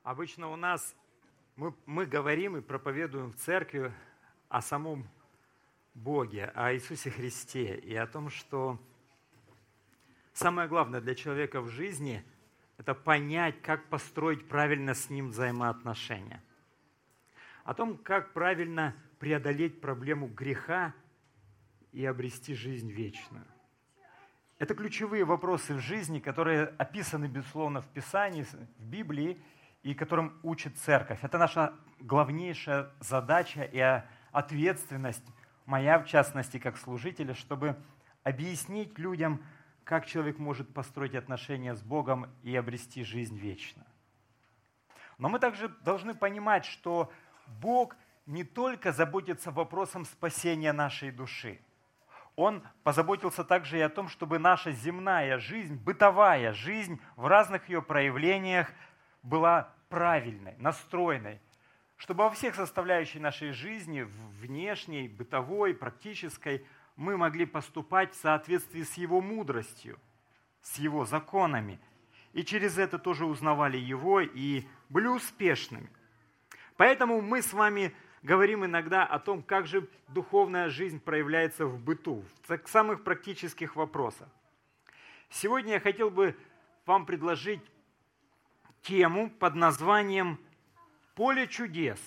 Обычно у нас мы говорим и проповедуем в церкви о самом Боге, о Иисусе Христе и о том, что самое главное для человека в жизни – это понять, как построить правильно с Ним взаимоотношения. О том, как правильно преодолеть проблему греха и обрести жизнь вечную. Это ключевые вопросы в жизни, которые описаны, безусловно, в Писании, в Библии, и которым учит церковь. Это наша главнейшая задача и ответственность, моя в частности, как служителя, чтобы объяснить людям, как человек может построить отношения с Богом и обрести жизнь вечную. Но мы также должны понимать, что Бог не только заботится вопросом спасения нашей души. Он позаботился также и о том, чтобы наша земная жизнь, бытовая жизнь в разных ее проявлениях была правильной, настроенной, чтобы во всех составляющих нашей жизни, внешней, бытовой, практической, мы могли поступать в соответствии с Его мудростью, с Его законами, и через это тоже узнавали Его и были успешными. Поэтому мы с вами говорим иногда о том, как же духовная жизнь проявляется в быту, в самых практических вопросах. Сегодня я хотел бы вам предложить тему под названием «Поле чудес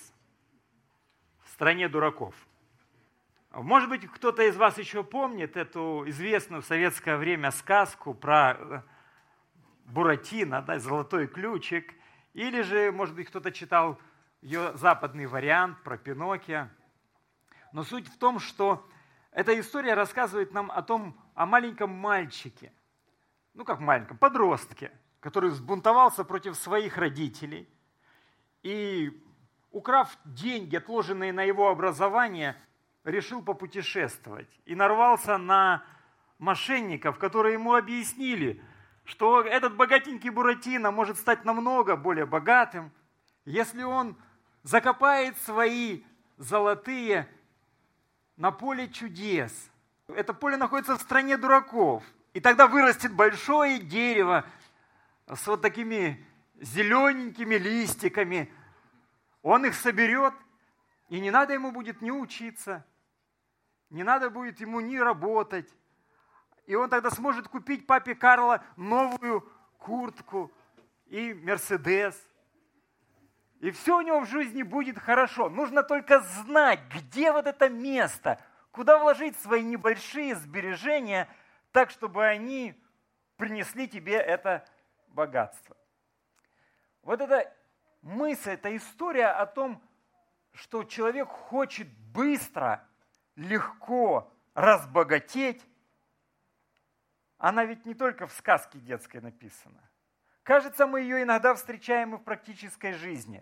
в стране дураков». Может быть, кто-то из вас еще помнит эту известную в советское время сказку про Буратино, да, «Золотой ключик», или же, может быть, кто-то читал ее западный вариант про Пиноккио. Но суть в том, что эта история рассказывает нам о маленьком мальчике, подростке, который взбунтовался против своих родителей и, украв деньги, отложенные на его образование, решил попутешествовать и нарвался на мошенников, которые ему объяснили, что этот богатенький Буратино может стать намного более богатым, если он закопает свои золотые на поле чудес. Это поле находится в стране дураков, и тогда вырастет большое дерево с вот такими зелененькими листиками. Он их соберет, и не надо ему будет ни учиться, не надо будет ему ни работать. И он тогда сможет купить папе Карло новую куртку и Мерседес. И все у него в жизни будет хорошо. Нужно только знать, где вот это место, куда вложить свои небольшие сбережения, так, чтобы они принесли тебе это богатство. Вот эта мысль, эта история о том, что человек хочет быстро, легко разбогатеть, она ведь не только в сказке детской написана. Кажется, мы ее иногда встречаем и в практической жизни.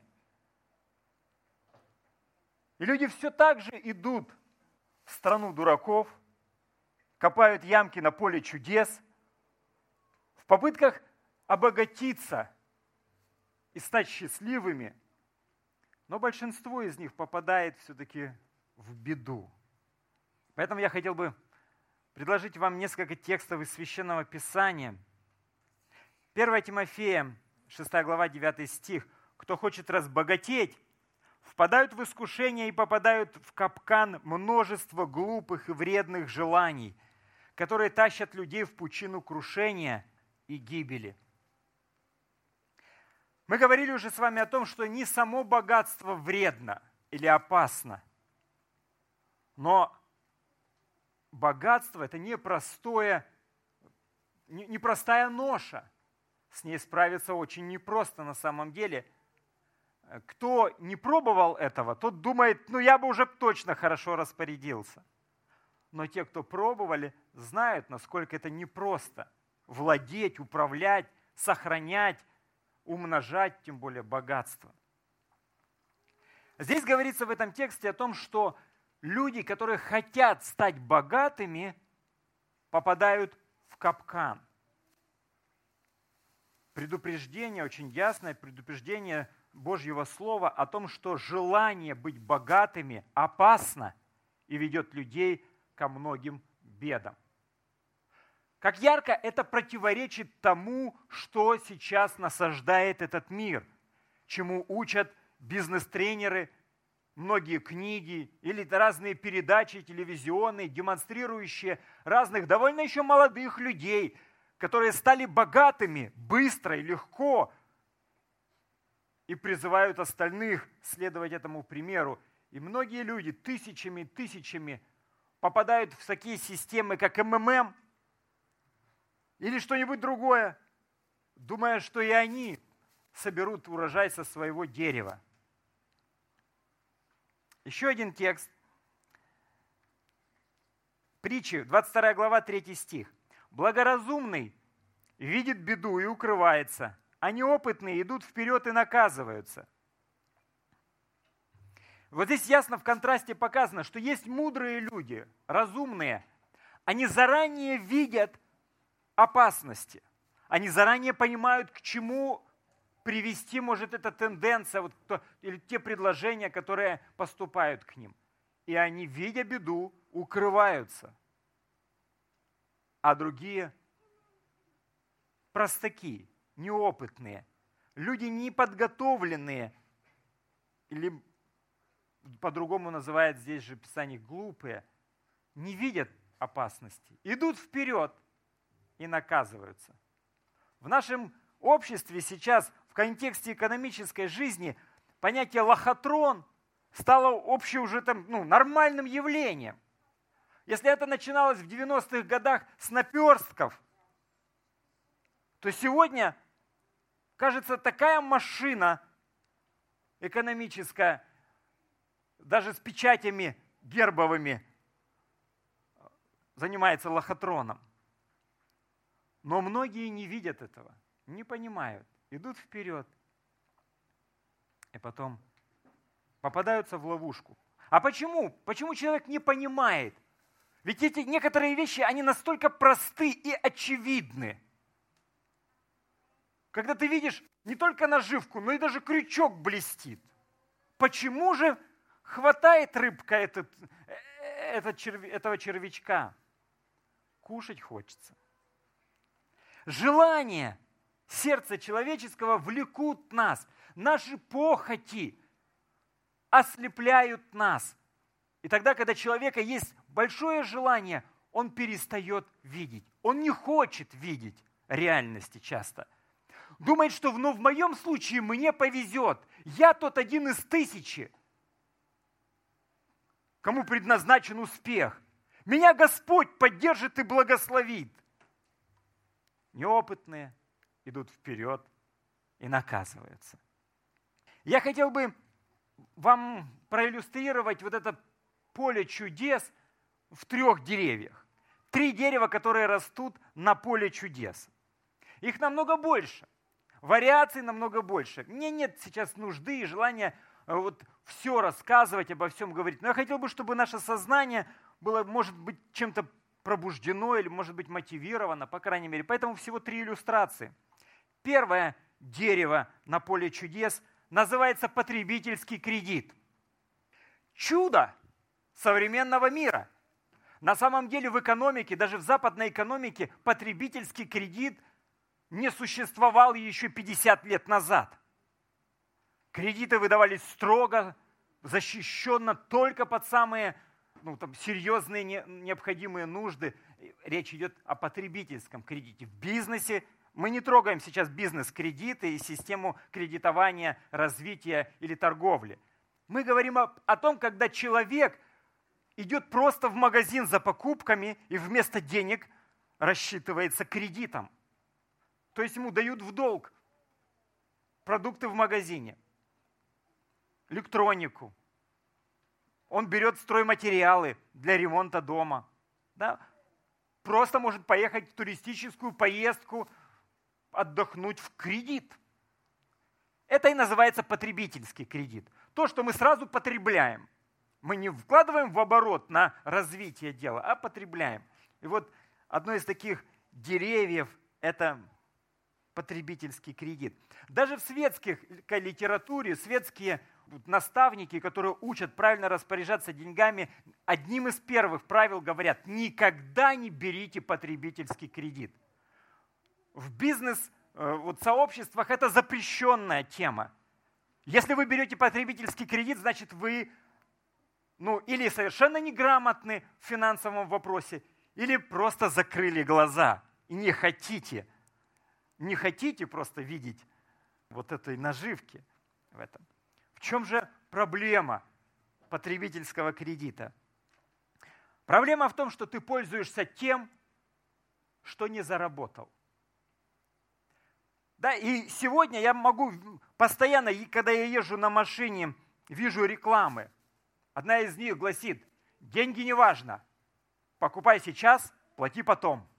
И люди все так же идут в страну дураков, копают ямки на поле чудес, в попытках обогатиться и стать счастливыми, но большинство из них попадает все-таки в беду. Поэтому я хотел бы предложить вам несколько текстов из Священного Писания. 1 Тимофея, 6 глава, 9 стих. «Кто хочет разбогатеть, впадают в искушение и попадают в капкан множества глупых и вредных желаний, которые тащат людей в пучину крушения и гибели». Мы говорили уже с вами о том, что не само богатство вредно или опасно, но богатство – это непростая ноша. С ней справиться очень непросто на самом деле. Кто не пробовал этого, тот думает, я бы уже точно хорошо распорядился. Но те, кто пробовали, знают, насколько это непросто владеть, управлять, сохранять, умножать, тем более богатство. Здесь говорится в этом тексте о том, что люди, которые хотят стать богатыми, попадают в капкан. Предупреждение, очень ясное предупреждение Божьего Слова о том, что желание быть богатыми опасно и ведет людей ко многим бедам. Как ярко это противоречит тому, что сейчас насаждает этот мир. чему учат бизнес-тренеры, многие книги или разные передачи телевизионные, демонстрирующие разных довольно еще молодых людей, которые стали богатыми быстро и легко и призывают остальных следовать этому примеру. И многие люди тысячами попадают в такие системы, как МММ или что-нибудь другое, думая, что и они соберут урожай со своего дерева. Еще один текст. Притчи, 22 глава, 3 стих. «Благоразумный видит беду и укрывается, а неопытные идут вперед и наказываются». Вот здесь ясно в контрасте показано, что есть мудрые люди, разумные. Они заранее видят опасности. Они заранее понимают, к чему привести может эта тенденция, или те предложения, которые поступают к ним. И они, видя беду, укрываются. А другие простаки, неопытные, люди неподготовленные, или по-другому называют здесь же Писание глупые, не видят опасности, идут вперед и наказываются. В нашем обществе сейчас, в контексте экономической жизни, понятие лохотрон стало общим уже нормальным явлением. Если это начиналось в 90-х годах с наперстков, то сегодня, кажется, такая машина экономическая, даже с печатями гербовыми, занимается лохотроном. Но многие не видят этого, не понимают, идут вперед и потом попадаются в ловушку. А почему? Почему человек не понимает? Ведь эти некоторые вещи, они настолько просты и очевидны. Когда ты видишь не только наживку, но и даже крючок блестит. Почему же хватает рыбка этого червячка? Кушать хочется. Желания сердца человеческого влекут нас. Наши похоти ослепляют нас. И тогда, когда у человека есть большое желание, он перестает видеть. Он не хочет видеть реальности часто. Думает, что в моем случае мне повезет. Я тот один из 1000, кому предназначен успех. Меня Господь поддержит и благословит. Неопытные идут вперед и наказываются. Я хотел бы вам проиллюстрировать вот это поле чудес в 3 деревьях. 3 дерева, которые растут на поле чудес. Их намного больше. Вариаций намного больше. Мне нет сейчас нужды и желания все рассказывать, обо всем говорить. Но я хотел бы, чтобы наше сознание было, может быть, чем-то пробуждено или, может быть, мотивировано, по крайней мере. Поэтому всего 3 иллюстрации. Первое дерево на поле чудес называется потребительский кредит. Чудо современного мира. На самом деле в экономике, даже в западной экономике, потребительский кредит не существовал еще 50 лет назад. Кредиты выдавались строго, защищенно только под самые серьезные необходимые нужды. Речь идет о потребительском кредите. В бизнесе мы не трогаем сейчас бизнес-кредиты и систему кредитования, развития или торговли. Мы говорим о том, когда человек идет просто в магазин за покупками и вместо денег рассчитывается кредитом. То есть ему дают в долг продукты в магазине, электронику. Он берет стройматериалы для ремонта дома. Да? Просто может поехать в туристическую поездку, отдохнуть в кредит. Это и называется потребительский кредит. То, что мы сразу потребляем. Мы не вкладываем в оборот на развитие дела, а потребляем. И вот одно из таких деревьев – это потребительский кредит. Даже в светской литературе светские наставники, которые учат правильно распоряжаться деньгами, одним из первых правил говорят: никогда не берите потребительский кредит. В бизнес-сообществах это запрещенная тема. Если вы берете потребительский кредит, значит вы или совершенно неграмотны в финансовом вопросе, или просто закрыли глаза и не хотите просто видеть вот этой наживки в этом. В чем же проблема потребительского кредита? Проблема в том, что ты пользуешься тем, что не заработал. Да, и сегодня я могу постоянно, когда я езжу на машине, вижу рекламы. Одна из них гласит: деньги не важно, покупай сейчас, плати потом.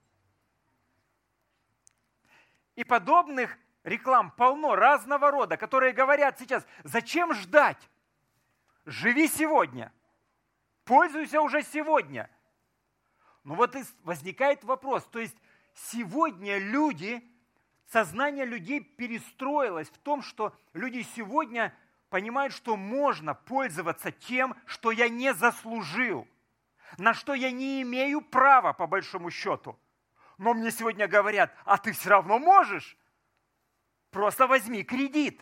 И подобных реклам полно разного рода, которые говорят сейчас: зачем ждать? Живи сегодня, пользуйся уже сегодня. Но вот и возникает вопрос, то есть сегодня сознание людей перестроилось в том, что люди сегодня понимают, что можно пользоваться тем, что я не заслужил, на что я не имею права, по большому счету. Но мне сегодня говорят: а ты все равно можешь, просто возьми кредит.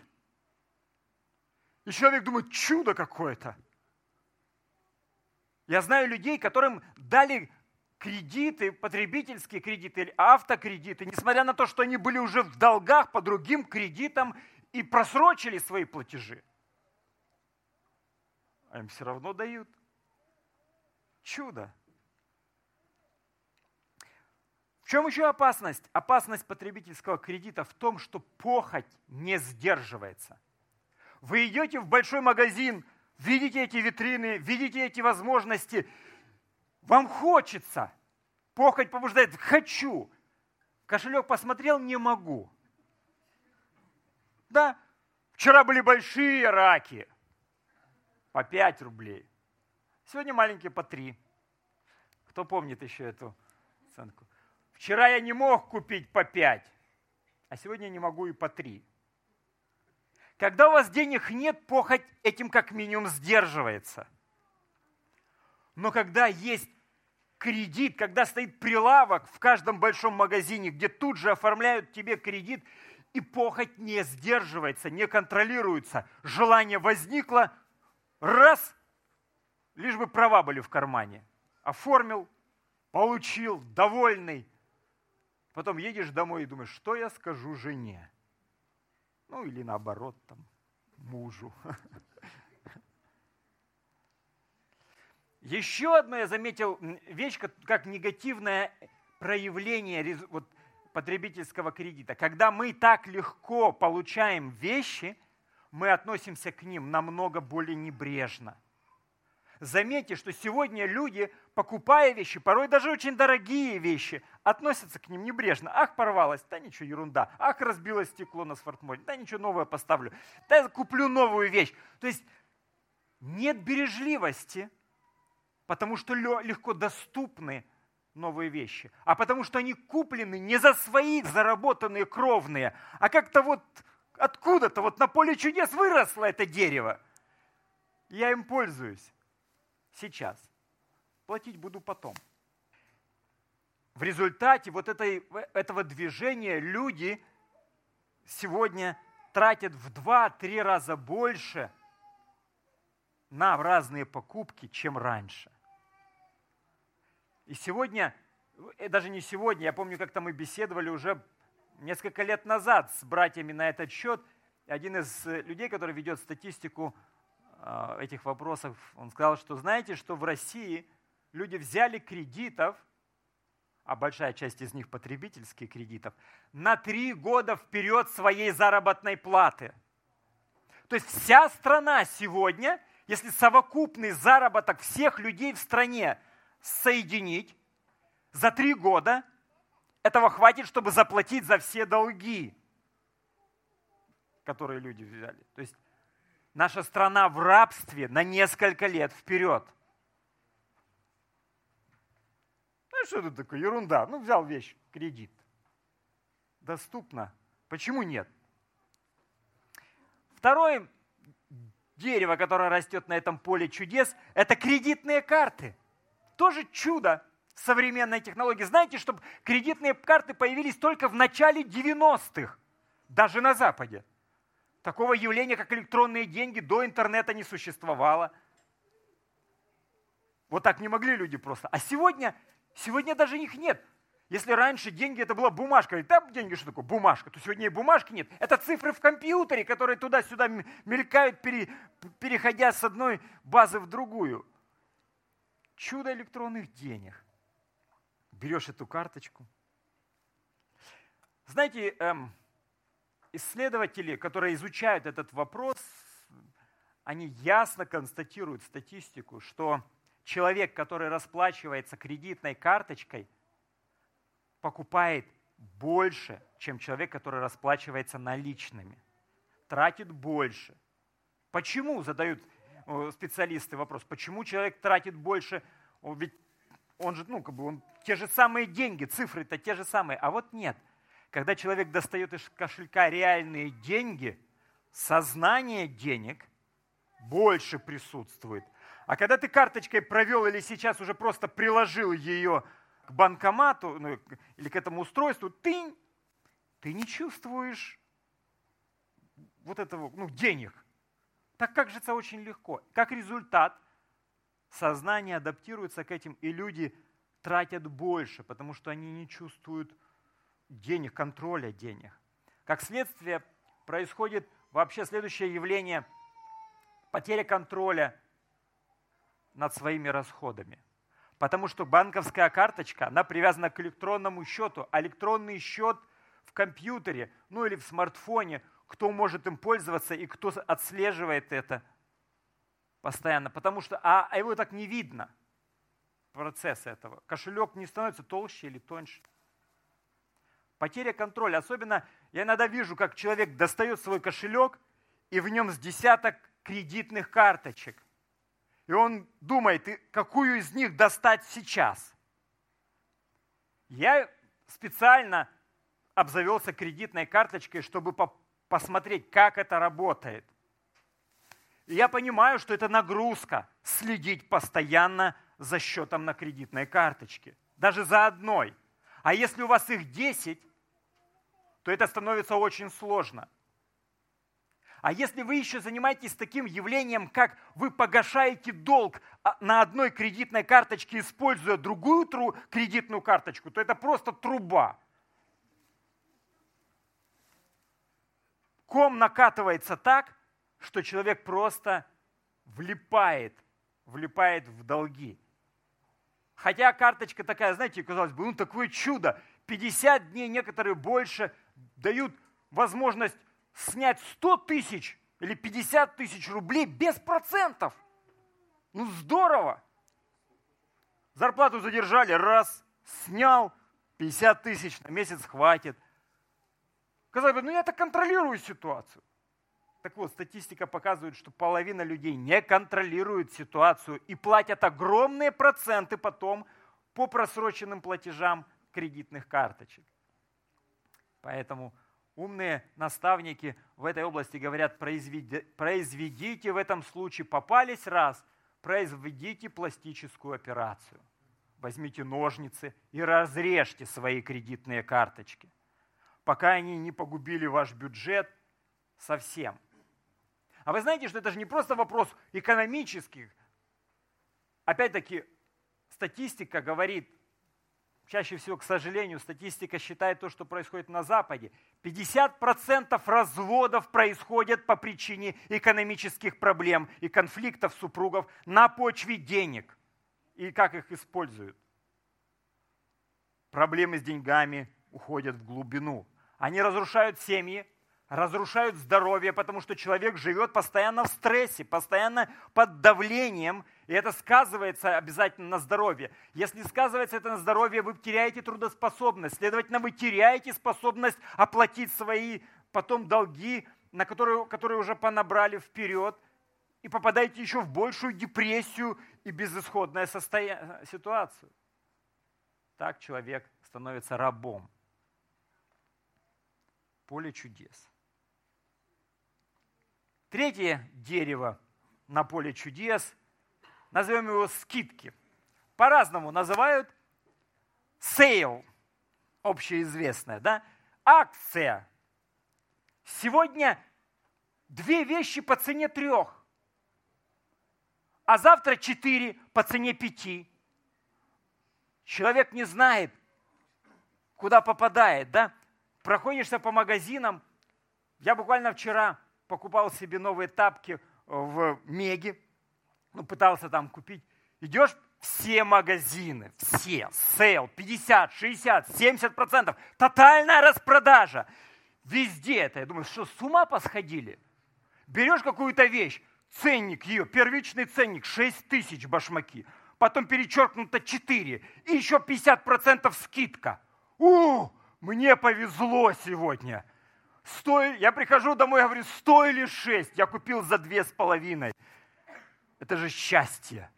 И человек думает: чудо какое-то. Я знаю людей, которым дали кредиты, потребительские кредиты или автокредиты, несмотря на то, что они были уже в долгах по другим кредитам и просрочили свои платежи. А им все равно дают. Чудо. В чем еще опасность? Опасность потребительского кредита в том, что похоть не сдерживается. Вы идете в большой магазин, видите эти витрины, видите эти возможности, вам хочется, похоть побуждает: хочу. Кошелек посмотрел: не могу. Да, вчера были большие раки по 5 рублей, сегодня маленькие по 3. Кто помнит еще эту оценку? Вчера я не мог купить по 5, а сегодня не могу и по 3. Когда у вас денег нет, похоть этим как минимум сдерживается. Но когда есть кредит, когда стоит прилавок в каждом большом магазине, где тут же оформляют тебе кредит, и похоть не сдерживается, не контролируется, желание возникло, раз, лишь бы права были в кармане. Оформил, получил, довольный. Потом едешь домой и думаешь: что я скажу жене? Или наоборот, мужу. Еще одно я заметил вещь, как негативное проявление потребительского кредита. Когда мы так легко получаем вещи, мы относимся к ним намного более небрежно. Заметьте, что сегодня люди, покупая вещи, порой даже очень дорогие вещи, относятся к ним небрежно. Ах, порвалось, да ничего, ерунда. Ах, разбилось стекло на смартфоне, да ничего, новое поставлю. Да я куплю новую вещь. То есть нет бережливости, потому что легко доступны новые вещи, а потому что они куплены не за свои заработанные кровные, а как-то откуда-то на поле чудес выросло это дерево. Я им пользуюсь сейчас. Платить буду потом. В результате этого движения люди сегодня тратят в 2-3 раза больше на разные покупки, чем раньше. И сегодня, даже не сегодня, я помню, как-то мы беседовали уже несколько лет назад с братьями на этот счет. Один из людей, который ведет статистику этих вопросов, он сказал, что знаете, что в России люди взяли кредитов, а большая часть из них потребительских кредитов, на 3 года вперед своей заработной платы. То есть вся страна сегодня, если совокупный заработок всех людей в стране соединить, за 3 года этого хватит, чтобы заплатить за все долги, которые люди взяли. То есть наша страна в рабстве на несколько лет вперед. Что это такое? Ерунда. Взял вещь, кредит. Доступно. Почему нет? Второе дерево, которое растет на этом поле чудес, это кредитные карты. Тоже чудо современной технологии. Знаете, что кредитные карты появились только в начале 90-х, даже на Западе. Такого явления, как электронные деньги, до интернета не существовало. Вот так не могли люди просто. А сегодня даже их нет. Если раньше деньги это была бумажка, там деньги что такое? Бумажка. То сегодня и бумажки нет. Это цифры в компьютере, которые туда-сюда мелькают, переходя с одной базы в другую. Чудо электронных денег. Берешь эту карточку. Знаете, исследователи, которые изучают этот вопрос, они ясно констатируют статистику, что человек, который расплачивается кредитной карточкой, покупает больше, чем человек, который расплачивается наличными. Тратит больше. Почему, задают специалисты вопрос, почему человек тратит больше? Ведь он же, он те же самые деньги, цифры-то те же самые. А вот нет. Когда человек достает из кошелька реальные деньги, сознание денег больше присутствует. А когда ты карточкой провел или сейчас уже просто приложил ее к банкомату или к этому устройству, ты не чувствуешь вот этого, денег. Так кажется очень легко. Как результат, сознание адаптируется к этим, и люди тратят больше, потому что они не чувствуют денег, контроля денег. Как следствие происходит вообще следующее явление – потеря контроля над своими расходами. Потому что банковская карточка, она привязана к электронному счету, а электронный счет в компьютере, или в смартфоне, кто может им пользоваться и кто отслеживает это постоянно. Потому что, его так не видно, процесс этого. Кошелек не становится толще или тоньше. Потеря контроля. Особенно я иногда вижу, как человек достает свой кошелек, и в нем с десяток кредитных карточек. И он думает, какую из них достать сейчас. Я специально обзавелся кредитной карточкой, чтобы посмотреть, как это работает. И я понимаю, что это нагрузка следить постоянно за счетом на кредитной карточке. Даже за одной. А если у вас их 10, то это становится очень сложно. А если вы еще занимаетесь таким явлением, как вы погашаете долг на одной кредитной карточке, используя другую кредитную карточку, то это просто труба. Ком накатывается так, что человек просто влипает в долги. Хотя карточка такая, знаете, казалось бы, такое чудо. 50 дней, некоторые больше, дают возможность снять 100 тысяч или 50 тысяч рублей без процентов. Здорово. Зарплату задержали, раз, снял, 50 тысяч на месяц хватит. Казалось бы, я-то контролирую ситуацию. Так вот, статистика показывает, что половина людей не контролирует ситуацию и платят огромные проценты потом по просроченным платежам кредитных карточек. Поэтому умные наставники в этой области говорят, произведите в этом случае, попались раз, произведите пластическую операцию. Возьмите ножницы и разрежьте свои кредитные карточки, пока они не погубили ваш бюджет совсем. А вы знаете, что это же не просто вопрос экономических. Опять-таки, статистика говорит, чаще всего, к сожалению, статистика считает то, что происходит на Западе. 50% разводов происходят по причине экономических проблем и конфликтов супругов на почве денег. И как их используют? Проблемы с деньгами уходят в глубину. Они разрушают семьи, разрушают здоровье, потому что человек живет постоянно в стрессе, постоянно под давлением, и это сказывается обязательно на здоровье. Если сказывается это на здоровье, вы теряете трудоспособность, следовательно, вы теряете способность оплатить свои потом долги, которые уже понабрали вперед, и попадаете еще в большую депрессию и безысходную ситуацию. Так человек становится рабом. Поле чудес. Третье дерево на поле чудес, назовем его скидки. По-разному называют сейл, общеизвестная, да? Акция. Сегодня 2 вещи по цене 3, а завтра 4 по цене 5. Человек не знает, куда попадает, да? Проходишься по магазинам. Я буквально вчера покупал себе новые тапки в Меге, пытался там купить. Идешь, все магазины, все, сейл, 50, 60, 70%, тотальная распродажа. Везде это. Я думаю, что с ума посходили? Берешь какую-то вещь, ценник ее, первичный ценник 6 тысяч башмаки, потом перечеркнуто 4, и еще 50% скидка. Мне повезло сегодня. Я прихожу домой, говорю, стоили 6, я купил за 2,5. Это же счастье.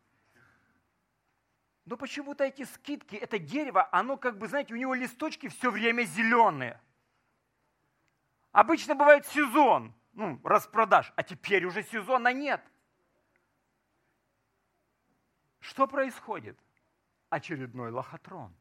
Но почему-то эти скидки, это дерево, оно как бы, знаете, у него листочки все время зеленые. Обычно бывает сезон, распродаж, а теперь уже сезона нет. Что происходит? Очередной лохотрон.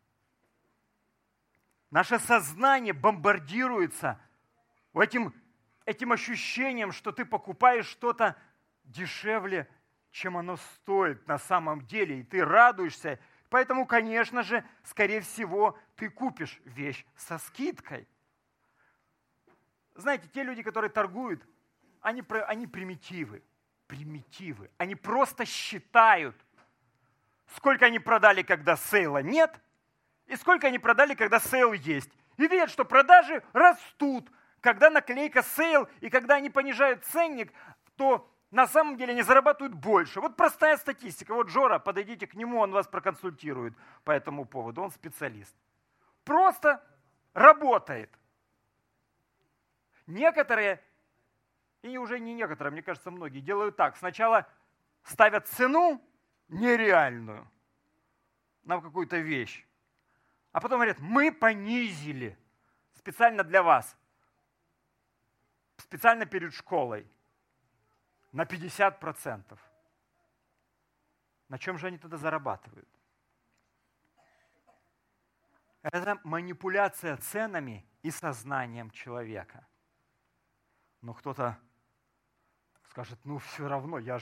Наше сознание бомбардируется этим ощущением, что ты покупаешь что-то дешевле, чем оно стоит на самом деле, и ты радуешься. Поэтому, конечно же, скорее всего, ты купишь вещь со скидкой. Знаете, те люди, которые торгуют, они примитивы. Они просто считают, сколько они продали, когда сейла нет, и сколько они продали, когда сейл есть. И видят, что продажи растут. Когда наклейка сейл, и когда они понижают ценник, то на самом деле они зарабатывают больше. Вот простая статистика. Вот Жора, подойдите к нему, он вас проконсультирует по этому поводу. Он специалист. Просто работает. Некоторые, и уже не некоторые, мне кажется, многие делают так. Сначала ставят цену нереальную на какую-то вещь, а потом говорят, мы понизили специально для вас, специально перед школой на 50%. На чем же они тогда зарабатывают? Это манипуляция ценами и сознанием человека. Но кто-то скажет, все равно, я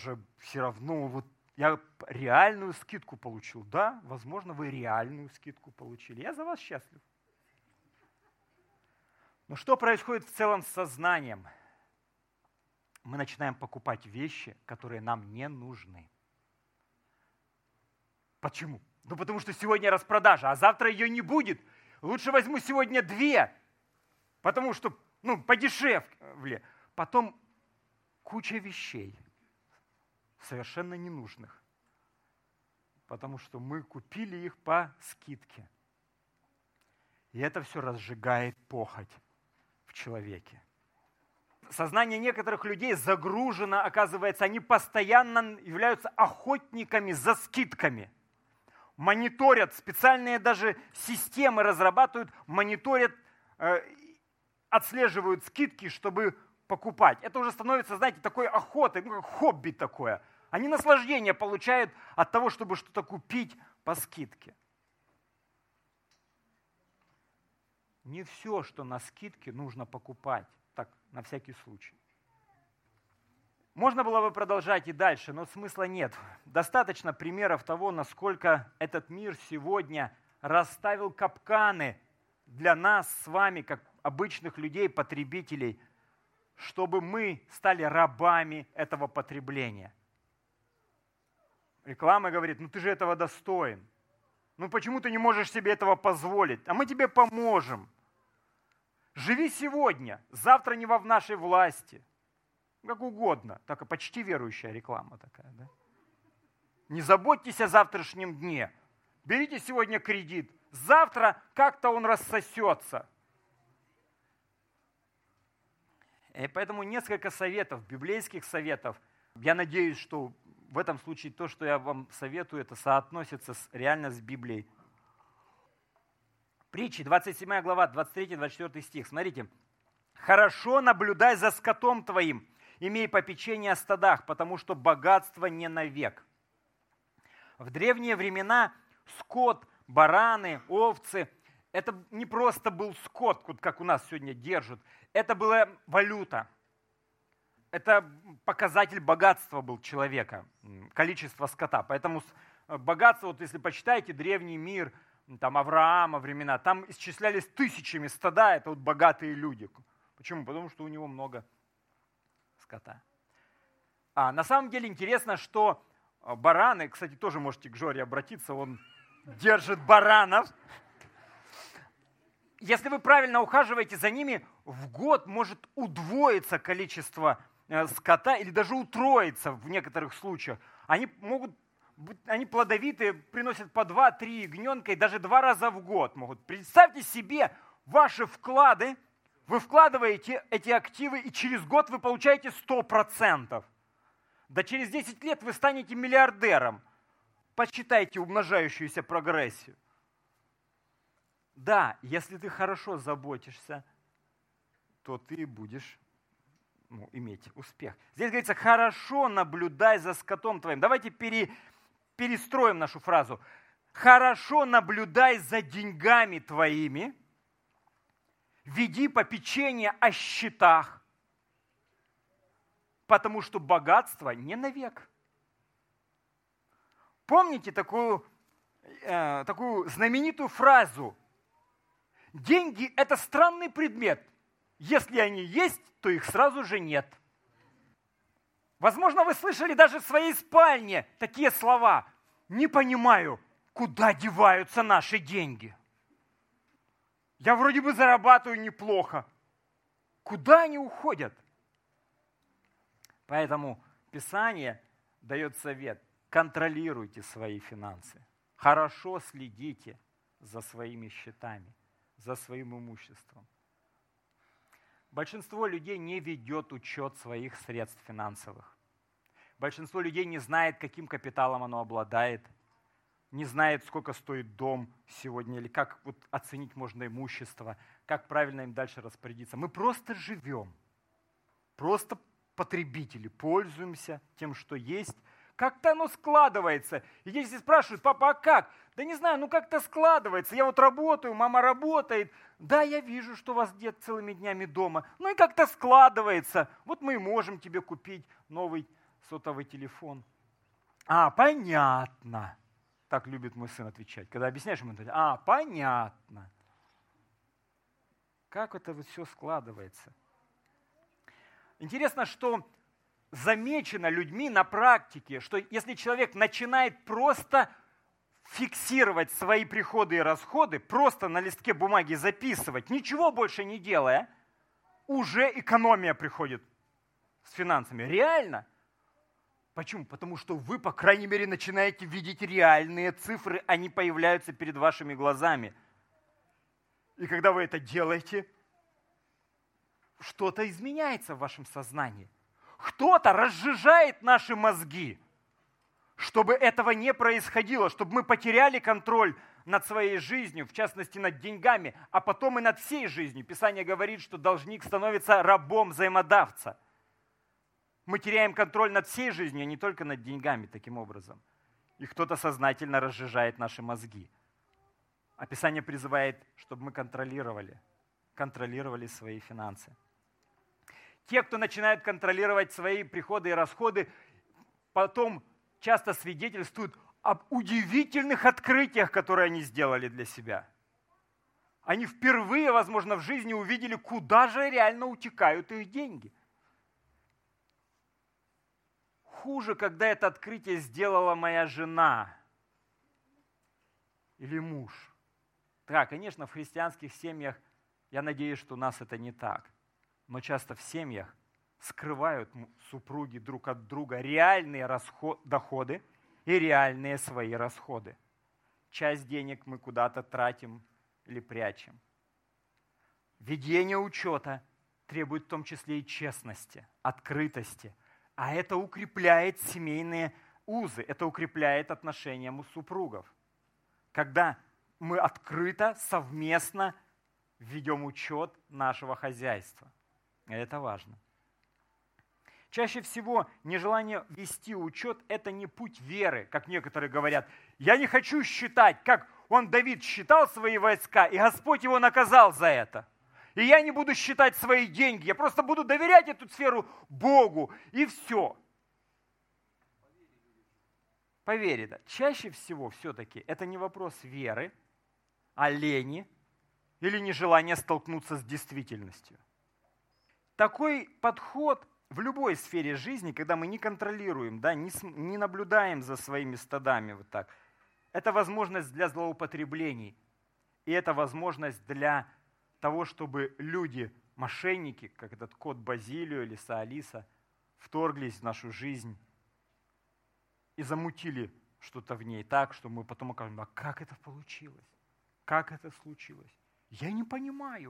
реальную скидку получил. Да, возможно, вы реальную скидку получили. Я за вас счастлив. Но что происходит в целом с сознанием? Мы начинаем покупать вещи, которые нам не нужны. Почему? Потому что сегодня распродажа, а завтра ее не будет. Лучше возьму сегодня 2, потому что, подешевле. Потом куча вещей, совершенно ненужных, потому что мы купили их по скидке. И это все разжигает похоть в человеке. Сознание некоторых людей загружено, оказывается, они постоянно являются охотниками за скидками. Мониторят, специальные даже системы разрабатывают, мониторят, отслеживают скидки, чтобы покупать. Это уже становится, знаете, такой охотой, как хобби такое. Они наслаждение получают от того, чтобы что-то купить по скидке. Не все, что на скидке, нужно покупать. Так, на всякий случай. Можно было бы продолжать и дальше, но смысла нет. Достаточно примеров того, насколько этот мир сегодня расставил капканы для нас с вами, как обычных людей, потребителей, чтобы мы стали рабами этого потребления. Реклама говорит, ты же этого достоин. Почему ты не можешь себе этого позволить? А мы тебе поможем. Живи сегодня, завтра не во в нашей власти. Как угодно, так почти верующая реклама такая, да? Не заботьтесь о завтрашнем дне. Берите сегодня кредит. Завтра как-то он рассосется. И поэтому несколько советов, библейских советов. Я надеюсь, что в этом случае то, что я вам советую, это соотносится реально с Библией. Притчи, 27 глава, 23-24 стих. Смотрите. «Хорошо наблюдай за скотом твоим, имей попечение о стадах, потому что богатство не навек». В древние времена скот, бараны, овцы – это не просто был скот, как у нас сегодня держат. Это была валюта. это показатель богатства был человека, количество скота. Поэтому богатство, вот если почитаете древний мир, там Авраама времена, там исчислялись тысячами стада, это вот богатые люди. Почему? Потому что у него много скота. А на самом деле интересно, что бараны, кстати, тоже можете к Жоре обратиться, он держит баранов. Если вы правильно ухаживаете за ними, в год может удвоиться количество скота или даже утроиться в некоторых случаях. Они плодовитые, приносят по 2-3 ягненка и даже 2 раза в год могут. Представьте себе ваши вклады, вы вкладываете эти активы, и через год вы получаете 100%. Да через 10 лет вы станете миллиардером. Посчитайте умножающуюся прогрессию. Да, если ты хорошо заботишься, то ты будешь иметь успех. Здесь говорится, хорошо наблюдай за скотом твоим. Давайте перестроим нашу фразу. Хорошо наблюдай за деньгами твоими, веди попечение о счетах, потому что богатство не навек. Помните такую знаменитую фразу? Деньги – это странный предмет. Если они есть, то их сразу же нет. Возможно, вы слышали даже в своей спальне такие слова. Не понимаю, куда деваются наши деньги. Я вроде бы зарабатываю неплохо. Куда они уходят? Поэтому Писание дает совет. Контролируйте свои финансы. Хорошо следите за своими счетами, за своим имуществом. Большинство людей не ведет учет своих средств финансовых. Большинство людей не знает, каким капиталом оно обладает, не знает, сколько стоит дом сегодня, или как оценить можно имущество, как правильно им дальше распорядиться. Мы просто живем, просто потребители, пользуемся тем, что есть. Как-то оно складывается. И дети спрашивают, папа, а как? Да не знаю, как-то складывается. Я работаю, мама работает. Да, я вижу, что у вас дед целыми днями дома. И как-то складывается. Вот мы и можем тебе купить новый сотовый телефон. А, понятно. Так любит мой сын отвечать. Когда объясняешь ему, понятно. Как это все складывается? Интересно, что замечено людьми на практике, что если человек начинает просто фиксировать свои приходы и расходы, просто на листке бумаги записывать, ничего больше не делая, уже экономия приходит с финансами. Реально. Почему? Потому что вы, по крайней мере, начинаете видеть реальные цифры, они появляются перед вашими глазами. И когда вы это делаете, что-то изменяется в вашем сознании. Кто-то разжижает наши мозги, чтобы этого не происходило, чтобы мы потеряли контроль над своей жизнью, в частности над деньгами, а потом и над всей жизнью. Писание говорит, что должник становится рабом взаимодавца. Мы теряем контроль над всей жизнью, а не только над деньгами таким образом. И кто-то сознательно разжижает наши мозги. А Писание призывает, чтобы мы контролировали свои финансы. Те, кто начинают контролировать свои приходы и расходы, потом часто свидетельствуют об удивительных открытиях, которые они сделали для себя. Они впервые, возможно, в жизни увидели, куда же реально утекают их деньги. Хуже, когда это открытие сделала моя жена или муж. Да, конечно, в христианских семьях, я надеюсь, что у нас это не так. Но часто в семьях скрывают супруги друг от друга реальные доходы и реальные свои расходы. Часть денег мы куда-то тратим или прячем. Ведение учета требует в том числе и честности, открытости. А это укрепляет семейные узы, это укрепляет отношения супругов. Когда мы открыто, совместно ведем учет нашего хозяйства. Это важно. Чаще всего нежелание вести учет – это не путь веры, как некоторые говорят. Я не хочу считать, как Давид считал свои войска, и Господь его наказал за это. И я не буду считать свои деньги, я просто буду доверять эту сферу Богу, и все. По вере, да. Чаще всего все-таки это не вопрос веры, а лени или нежелания столкнуться с действительностью. Такой подход в любой сфере жизни, когда мы не контролируем, да, не наблюдаем за своими стадами вот так, это возможность для злоупотреблений. И это возможность для того, чтобы люди, мошенники, как этот кот Базилио или Саалиса, вторглись в нашу жизнь и замутили что-то в ней так, что мы потом окажем, а как это получилось? Как это случилось? Я не понимаю.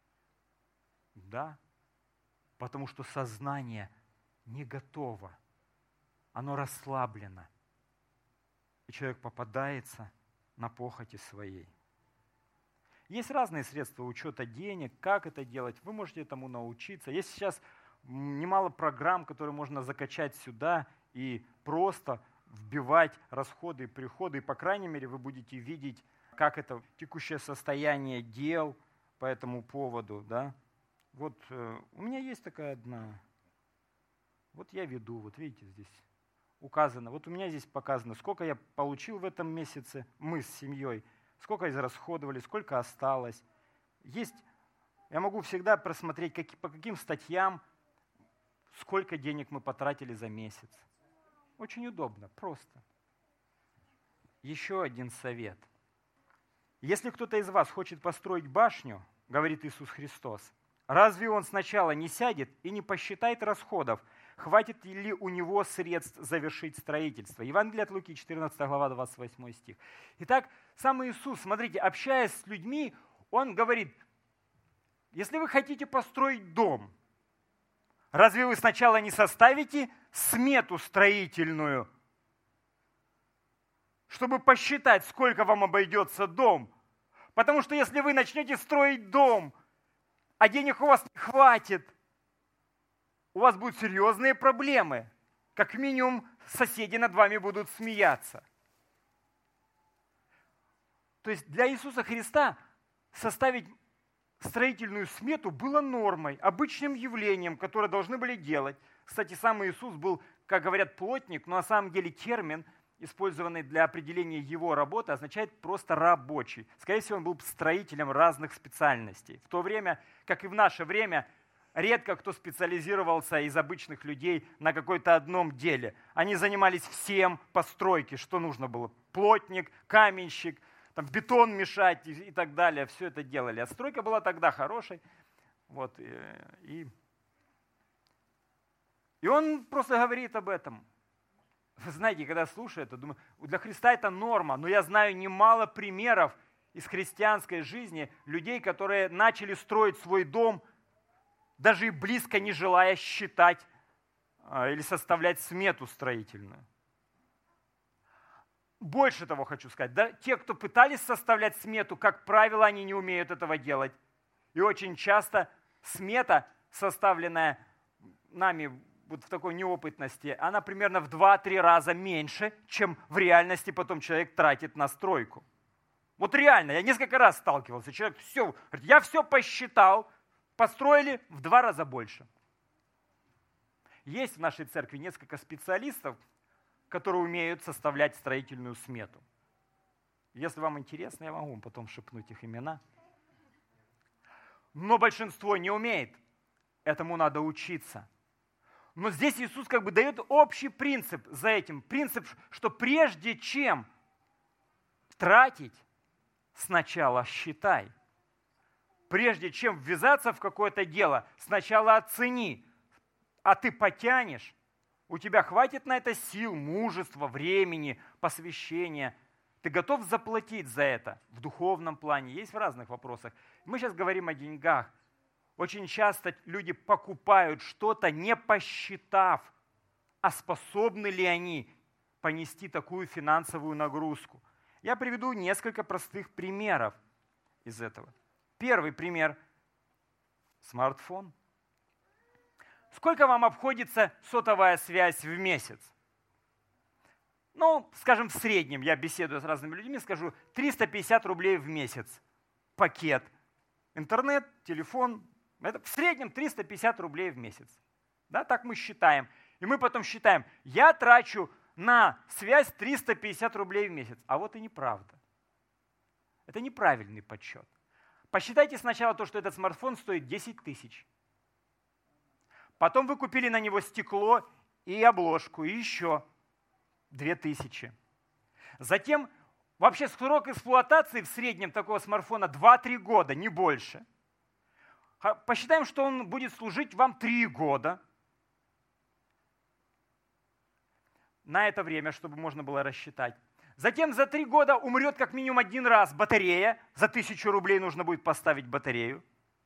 Да, потому что сознание не готово, оно расслаблено, и человек попадается на похоти своей. Есть разные средства учета денег, как это делать, вы можете этому научиться. Есть сейчас немало программ, которые можно закачать сюда и просто вбивать расходы и приходы, и, по крайней мере, вы будете видеть, как это текущее состояние дел по этому поводу. Да? Вот у меня есть такая одна, вот я веду, вот видите, здесь указано, вот у меня здесь показано, сколько я получил в этом месяце, мы с семьей, сколько израсходовали, сколько осталось. Есть, я могу всегда просмотреть, по каким статьям, сколько денег мы потратили за месяц. Очень удобно, просто. Еще один совет. Если кто-то из вас хочет построить башню, говорит Иисус Христос, разве он сначала не сядет и не посчитает расходов, хватит ли у него средств завершить строительство? Евангелие от Луки, 14 глава, 28 стих. Итак, сам Иисус, смотрите, общаясь с людьми, он говорит, если вы хотите построить дом, разве вы сначала не составите смету строительную, чтобы посчитать, сколько вам обойдется дом? Потому что если вы начнете строить дом, а денег у вас не хватит, у вас будут серьезные проблемы. Как минимум, соседи над вами будут смеяться. То есть для Иисуса Христа составить строительную смету было нормой, обычным явлением, которое должны были делать. Кстати, сам Иисус был, как говорят, плотник, но на самом деле термин, использованный для определения его работы, означает просто рабочий. Скорее всего, он был строителем разных специальностей. В то время, как и в наше время, редко кто специализировался из обычных людей на какой-то одном деле. Они занимались всем по стройке, что нужно было. Плотник, каменщик, там, бетон мешать и так далее. Все это делали. А стройка была тогда хорошей. Вот, и он просто говорит об этом. Вы знаете, когда слушаю это, думаю, для Христа это норма, но я знаю немало примеров из христианской жизни людей, которые начали строить свой дом, даже и близко не желая считать или составлять смету строительную. Больше того хочу сказать, да, те, кто пытались составлять смету, как правило, они не умеют этого делать. И очень часто смета, составленная нами вот в такой неопытности, она примерно в 2-3 раза меньше, чем в реальности потом человек тратит на стройку. Вот реально, я несколько раз сталкивался, человек все, я все посчитал, построили в 2 раза больше. Есть в нашей церкви несколько специалистов, которые умеют составлять строительную смету. Если вам интересно, я могу потом шепнуть их имена. Но большинство не умеет. Этому надо учиться. Но здесь Иисус как бы дает общий принцип за этим. Принцип, что прежде чем тратить, сначала считай. Прежде чем ввязаться в какое-то дело, сначала оцени. А ты потянешь, у тебя хватит на это сил, мужества, времени, посвящения. Ты готов заплатить за это в духовном плане, есть в разных вопросах. Мы сейчас говорим о деньгах. Очень часто люди покупают что-то, не посчитав, а способны ли они понести такую финансовую нагрузку. Я приведу несколько простых примеров из этого. Первый пример – смартфон. Сколько вам обходится сотовая связь в месяц? Ну, скажем, в среднем, я беседую с разными людьми, скажу, 350 рублей в месяц. Пакет. интернет, телефон. Это в среднем 350 рублей в месяц. Да, так мы считаем. И мы потом считаем, я трачу на связь 350 рублей в месяц. А вот и неправда. Это неправильный подсчет. Посчитайте сначала то, что этот смартфон стоит 10 тысяч. Потом вы купили на него стекло и обложку, и еще 2000. Затем вообще срок эксплуатации в среднем такого смартфона 2-3 года, не больше. Посчитаем, что он будет служить вам 3 года. На это время, чтобы можно было рассчитать. Затем за 3 года умрет как минимум 1 раз батарея. За 1000 рублей нужно будет поставить батарею.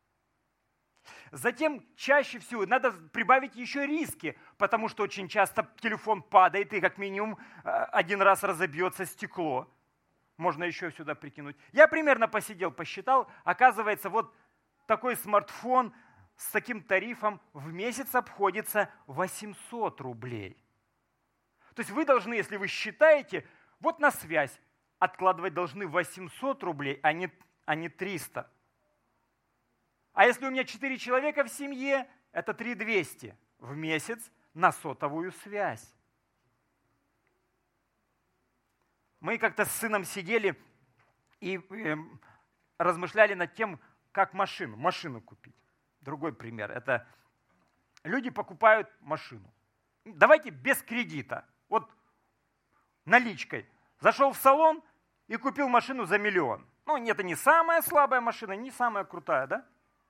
Затем чаще всего надо прибавить еще риски, потому что очень часто телефон падает и как минимум 1 раз разобьется стекло. Можно еще сюда прикинуть. Я примерно посидел, посчитал. Оказывается, вот такой смартфон с таким тарифом в месяц обходится 800 рублей. То есть вы должны, если вы считаете, вот на связь откладывать должны 800 рублей, а не 300. А если у меня 4 человека в семье, это 3200 в месяц на сотовую связь. Мы как-то с сыном сидели и размышляли над тем, как машину купить. Другой пример. Это люди покупают машину. Давайте без кредита. Вот наличкой. Зашел в салон и купил машину за 1 000 000. Ну, это не самая слабая машина, не самая крутая, да?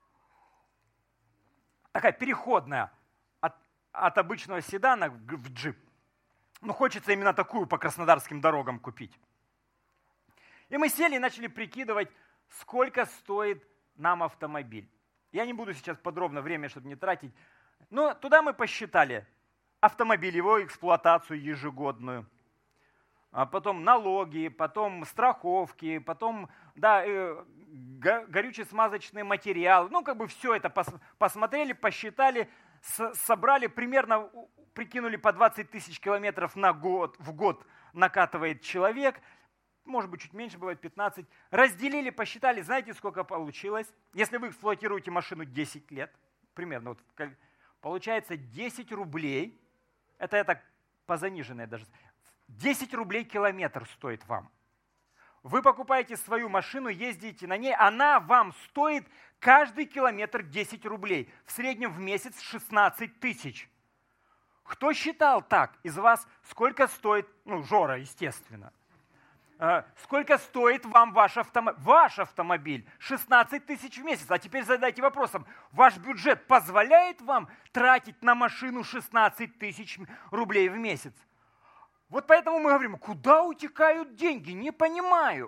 Такая переходная от обычного седана в джип. Ну, хочется именно такую по краснодарским дорогам купить. И мы сели и начали прикидывать, сколько стоит нам автомобиль. Я не буду сейчас подробно время, чтобы не тратить. Но туда мы посчитали автомобиль, его эксплуатацию ежегодную, а потом налоги, потом страховки, потом горюче-смазочный материал. Ну, как бы все это посмотрели, посчитали, собрали, примерно прикинули по 20 тысяч километров в год накатывает человек, может быть, чуть меньше, бывает 15. Разделили, посчитали, знаете, сколько получилось? Если вы эксплуатируете машину 10 лет, примерно, вот, получается 10 рублей, это я так по заниженной даже, 10 рублей километр стоит вам. Вы покупаете свою машину, ездите на ней, она вам стоит каждый километр 10 рублей. В среднем в месяц 16 тысяч. Кто считал так из вас, сколько стоит, Жора, естественно, сколько стоит вам ваш автомобиль? 16 тысяч в месяц. А теперь задайте вопросом, ваш бюджет позволяет вам тратить на машину 16 тысяч рублей в месяц? Вот поэтому мы говорим, куда утекают деньги? Не понимаю.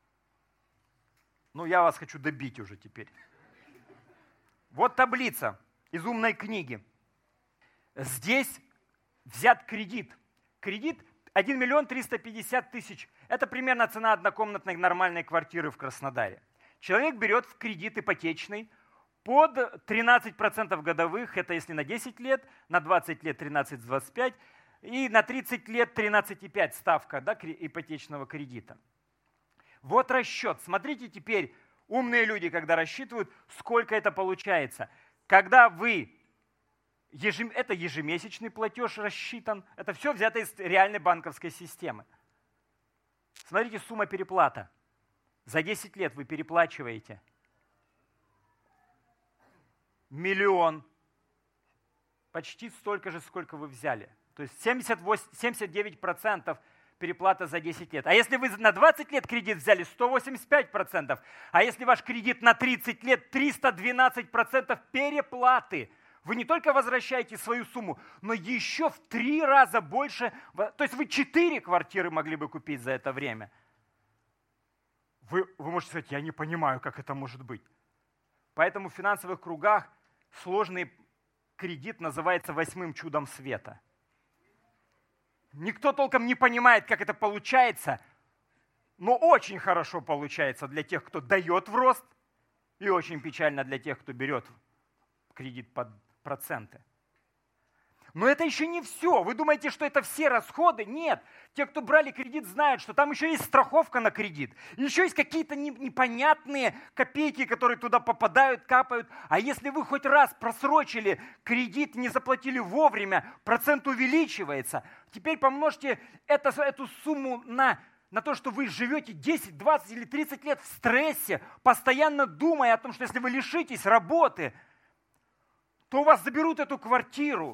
Я вас хочу добить уже теперь. Вот таблица из умной книги. Здесь взят кредит. Кредит 1 350 000. Это примерно цена однокомнатной нормальной квартиры в Краснодаре. Человек берет в кредит ипотечный под 13% годовых, это если на 10 лет, на 20 лет 13-25, и на 30 лет 13,5 ставка ипотечного кредита. Вот расчет. Смотрите теперь, умные люди, когда рассчитывают, сколько это получается. Когда это ежемесячный платеж рассчитан, это все взято из реальной банковской системы. Смотрите, сумма переплата. За 10 лет вы переплачиваете 1 000 000, почти столько же, сколько вы взяли. То есть 79% переплата за 10 лет. А если вы на 20 лет кредит взяли, 185%. А если ваш кредит на 30 лет, 312% переплаты. Вы не только возвращаете свою сумму, но еще в 3 раза больше. То есть вы 4 квартиры могли бы купить за это время. Вы можете сказать, я не понимаю, как это может быть. Поэтому в финансовых кругах сложный кредит называется 8-м чудом света. Никто толком не понимает, как это получается, но очень хорошо получается для тех, кто дает в рост, и очень печально для тех, кто берет кредит под проценты. Но это еще не все. Вы думаете, что это все расходы? Нет. Те, кто брали кредит, знают, что там еще есть страховка на кредит. Еще есть какие-то непонятные копейки, которые туда попадают, капают. А если вы хоть раз просрочили кредит, не заплатили вовремя, процент увеличивается. Теперь помножьте эту сумму на то, что вы живете 10, 20 или 30 лет в стрессе, постоянно думая о том, что если вы лишитесь работы, то у вас заберут эту квартиру.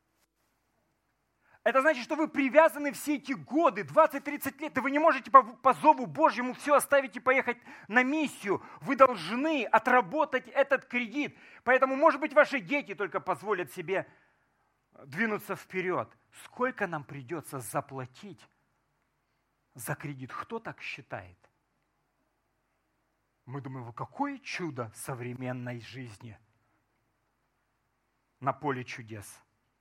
Это значит, что вы привязаны все эти годы, 20-30 лет, и вы не можете по зову Божьему все оставить и поехать на миссию. Вы должны отработать этот кредит. Поэтому, может быть, ваши дети только позволят себе двинуться вперед. Сколько нам придется заплатить за кредит? Кто так считает? Мы думаем, какое чудо современной жизни на поле чудес.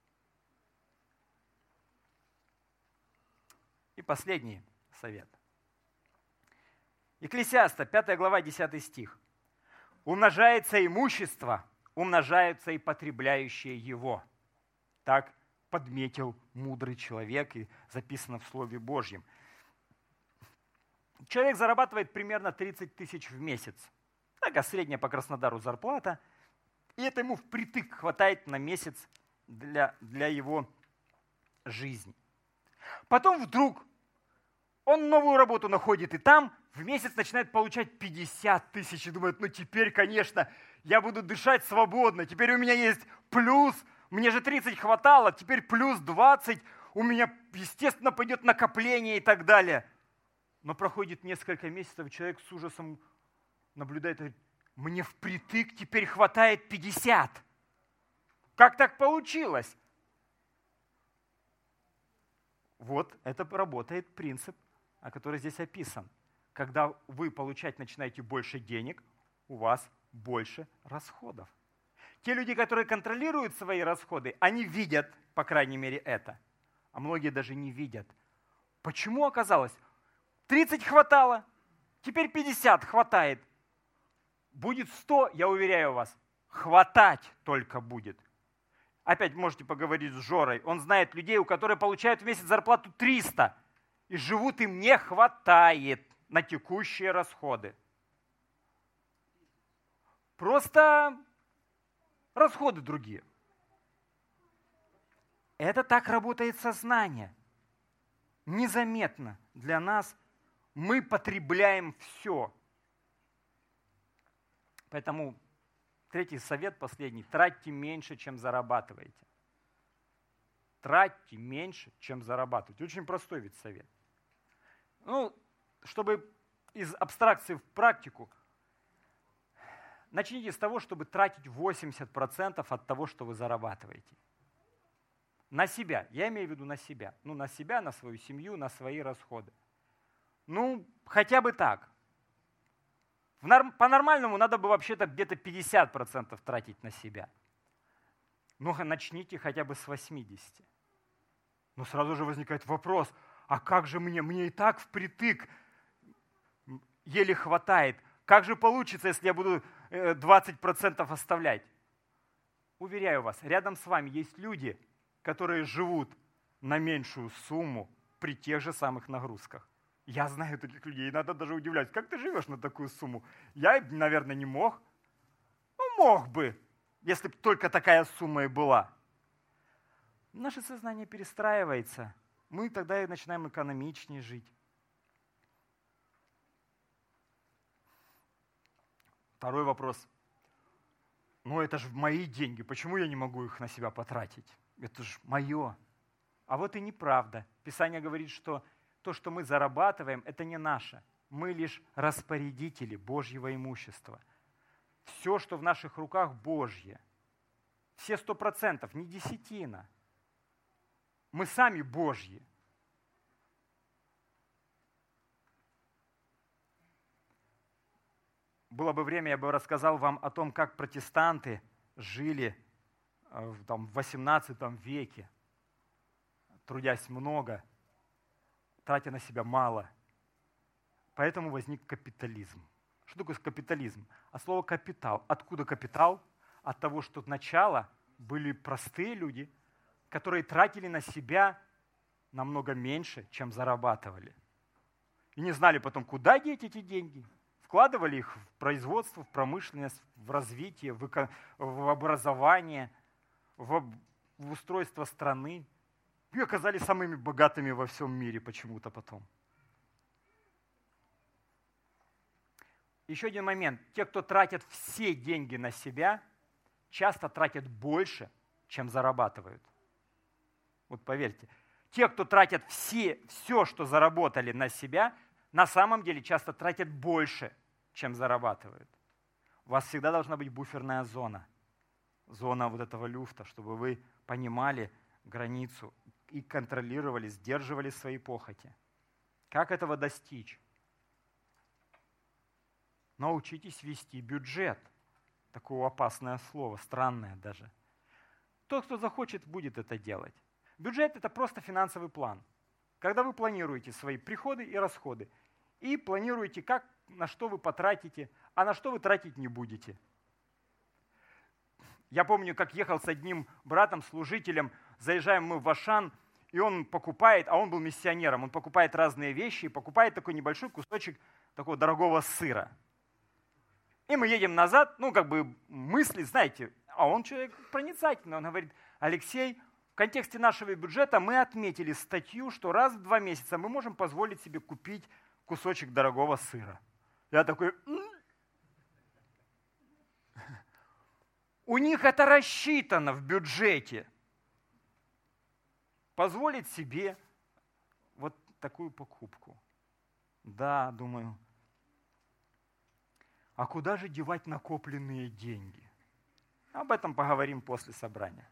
И последний совет. Екклесиаста, 5 глава, 10 стих. «Умножается имущество, умножаются и потребляющие его». Так подметил мудрый человек, и записано в Слове Божьем. Человек зарабатывает примерно 30 тысяч в месяц. Такая средняя по Краснодару зарплата. И это ему впритык хватает на месяц для его жизни. Потом вдруг он новую работу находит, и там в месяц начинает получать 50 тысяч. И думает, теперь, конечно, я буду дышать свободно. Теперь у меня есть плюс, мне же 30 хватало, теперь плюс 20. У меня, естественно, пойдет накопление и так далее. Но проходит несколько месяцев, человек с ужасом наблюдает и говорит, мне впритык теперь хватает 50. Как так получилось? Вот это работает принцип, который здесь описан. Когда вы получать начинаете больше денег, у вас больше расходов. Те люди, которые контролируют свои расходы, они видят, по крайней мере, это. А многие даже не видят. Почему оказалось? 30 хватало, теперь 50 хватает. Будет 100, я уверяю вас, хватать только будет. Опять можете поговорить с Жорой. Он знает людей, у которых получают в месяц зарплату 300. И живут им не хватает на текущие расходы. Просто расходы другие. Это так работает сознание. Незаметно для нас мы потребляем все. Поэтому третий совет, последний. Тратьте меньше, чем зарабатываете. Тратьте меньше, чем зарабатываете. Очень простой ведь совет. Чтобы из абстракции в практику, начните с того, чтобы тратить 80% от того, что вы зарабатываете. На себя. Я имею в виду на себя. На себя, на свою семью, на свои расходы. Хотя бы так. По-нормальному надо бы вообще-то где-то 50% тратить на себя. Начните хотя бы с 80%. Но сразу же возникает вопрос, а как же мне и так впритык еле хватает. Как же получится, если я буду 20% оставлять? Уверяю вас, рядом с вами есть люди, которые живут на меньшую сумму при тех же самых нагрузках. Я знаю таких людей, иногда даже удивляюсь, как ты живешь на такую сумму? Я, наверное, не мог. Мог бы, если бы только такая сумма и была. Наше сознание перестраивается. Мы тогда и начинаем экономичнее жить. Второй вопрос. Это же мои деньги, почему я не могу их на себя потратить? Это же мое. А вот и неправда. Писание говорит, что то, что мы зарабатываем, это не наше. Мы лишь распорядители Божьего имущества. Все, что в наших руках, Божье. Все 100%, не десятина. Мы сами Божьи. Было бы время, я бы рассказал вам о том, как протестанты жили в 18 веке, трудясь много, тратя на себя мало. Поэтому возник капитализм. Что такое капитализм? А слово капитал. Откуда капитал? От того, что сначала были простые люди, которые тратили на себя намного меньше, чем зарабатывали. И не знали потом, куда деть эти деньги. Вкладывали их в производство, в промышленность, в развитие, в образование, в устройство страны. И оказались самыми богатыми во всем мире почему-то потом. Еще один момент. Те, кто тратят все деньги на себя, часто тратят больше, чем зарабатывают. Вот поверьте. Те, кто тратят все, что заработали на себя, на самом деле часто тратят больше, чем зарабатывают. У вас всегда должна быть буферная зона. Зона вот этого люфта, чтобы вы понимали границу и контролировали, сдерживали свои похоти. Как этого достичь? Научитесь вести бюджет. Такое опасное слово, странное даже. Тот, кто захочет, будет это делать. Бюджет – это просто финансовый план. Когда вы планируете свои приходы и расходы, и планируете, на что вы потратите, а на что вы тратить не будете. Я помню, как ехал с одним братом, служителем, заезжаем мы в Ашан, и он покупает, а он был миссионером, он покупает разные вещи, и покупает такой небольшой кусочек такого дорогого сыра. И мы едем назад, мысли, знаете, а он человек проницательный, он говорит: Алексей, в контексте нашего бюджета мы отметили статью, что раз в 2 месяца мы можем позволить себе купить кусочек дорогого сыра. Я такой: у них это рассчитано в бюджете. Позволить себе вот такую покупку. Да, думаю, а куда же девать накопленные деньги? Об этом поговорим после собрания.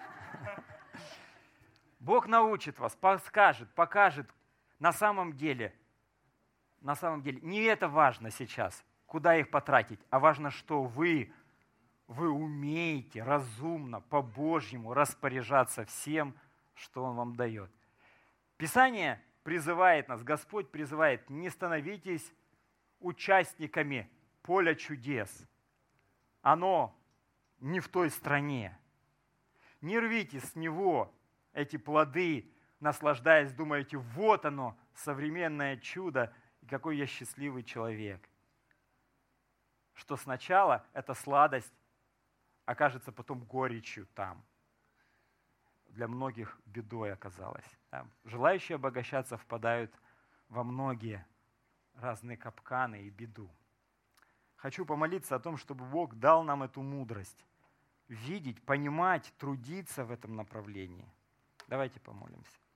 Бог научит вас, подскажет, покажет. На самом деле, не это важно сейчас, куда их потратить, а важно, что вы умеете разумно, по-божьему распоряжаться всем, что Он вам дает. Писание призывает нас, Господь призывает: не становитесь участниками поля чудес. Оно не в той стране. Не рвите с него эти плоды, наслаждаясь, думаете: вот оно, современное чудо, и какой я счастливый человек. Что сначала эта сладость окажется потом горечью там. Для многих бедой оказалось. Желающие обогащаться впадают во многие разные капканы и беду. Хочу помолиться о том, чтобы Бог дал нам эту мудрость. Видеть, понимать, трудиться в этом направлении. Давайте помолимся.